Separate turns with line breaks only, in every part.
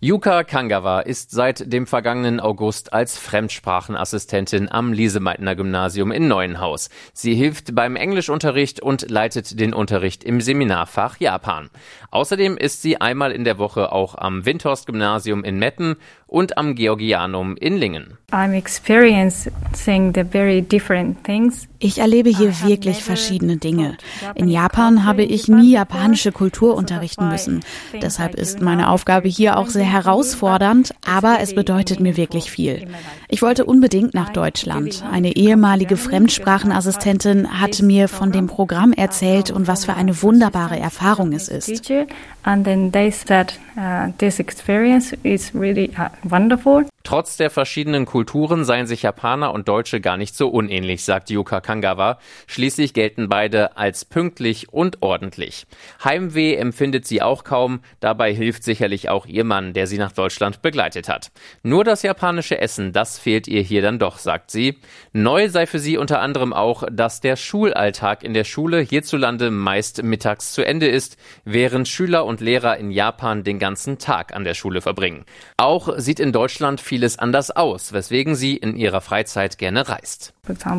Yuka Kangawa ist seit dem vergangenen August als Fremdsprachenassistentin am Lise-Meitner-Gymnasium in Neuenhaus. Sie hilft beim Englischunterricht und leitet den Unterricht im Seminarfach Japan. Außerdem ist sie einmal in der Woche auch am Windthorst-Gymnasium in Metten und am Georgianum in Lingen.
Ich erlebe hier wirklich verschiedene Dinge. In Japan habe ich nie japanische Kultur unterrichten müssen. Deshalb ist meine Aufgabe hier auch sehr herausfordernd, aber es bedeutet mir wirklich viel. Ich wollte unbedingt nach Deutschland. Eine ehemalige Fremdsprachenassistentin hat mir von dem Programm erzählt und was für eine wunderbare Erfahrung es ist.
And then they said, this experience is really wonderful.
Trotz der verschiedenen Kulturen seien sich Japaner und Deutsche gar nicht so unähnlich, sagt Yuka Kangawa. Schließlich gelten beide als pünktlich und ordentlich. Heimweh empfindet sie auch kaum. Dabei hilft sicherlich auch ihr Mann, der sie nach Deutschland begleitet hat. Nur das japanische Essen, das fehlt ihr hier dann doch, sagt sie. Neu sei für sie unter anderem auch, dass der Schulalltag in der Schule hierzulande meist mittags zu Ende ist, während Schüler und Lehrer in Japan den ganzen Tag an der Schule verbringen. Auch sieht in Deutschland vieles anders aus, weswegen sie in ihrer Freizeit gerne reist.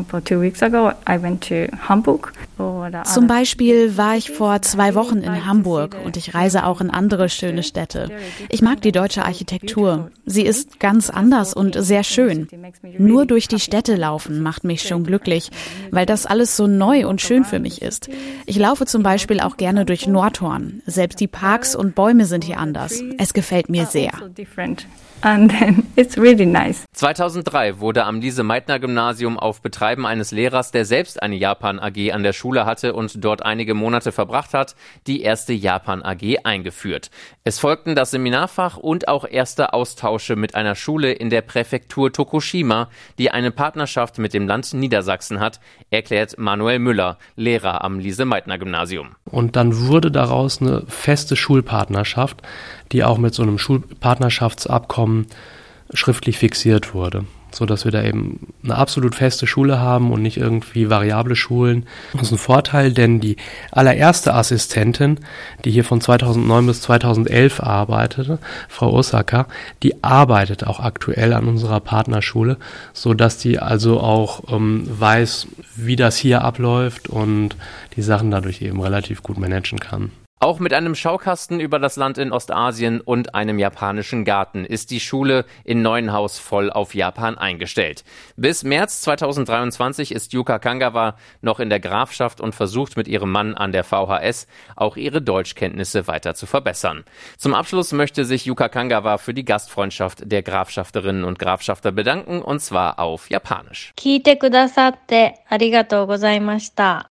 Zum Beispiel war ich vor 2 Wochen in Hamburg und ich reise auch in andere schöne Städte. Ich mag die deutsche Architektur. Sie ist ganz anders und sehr schön. Nur durch die Städte laufen macht mich schon glücklich, weil das alles so neu und schön für mich ist. Ich laufe zum Beispiel auch gerne durch Nordhorn. Selbst die Parks und Bäume sind hier anders. Es gefällt mir sehr.
And then it's really nice.
2003 wurde am Lise-Meitner-Gymnasium auf Betreiben eines Lehrers, der selbst eine Japan-AG an der Schule hatte und dort einige Monate verbracht hat, die erste Japan-AG eingeführt. Es folgten das Seminarfach und auch erste Austausche mit einer Schule in der Präfektur Tokushima, die eine Partnerschaft mit dem Land Niedersachsen hat, erklärt Manuel Müller, Lehrer am Lise-Meitner-Gymnasium.
Und dann wurde daraus eine feste Schulpartnerschaft, die auch mit so einem Schulpartnerschaftsabkommen schriftlich fixiert wurde, sodass wir da eben eine absolut feste Schule haben und nicht irgendwie variable Schulen. Das ist ein Vorteil, denn die allererste Assistentin, die hier von 2009 bis 2011 arbeitete, Frau Osaka, die arbeitet auch aktuell an unserer Partnerschule, sodass die also auch weiß, wie das hier abläuft und die Sachen dadurch eben relativ gut managen kann.
Auch mit einem Schaukasten über das Land in Ostasien und einem japanischen Garten ist die Schule in Neuenhaus voll auf Japan eingestellt. Bis März 2023 ist Yuka Kangawa noch in der Grafschaft und versucht mit ihrem Mann an der VHS auch ihre Deutschkenntnisse weiter zu verbessern. Zum Abschluss möchte sich Yuka Kangawa für die Gastfreundschaft der Grafschafterinnen und Grafschafter bedanken, und zwar auf Japanisch.
聞いてくださってありがとうございました。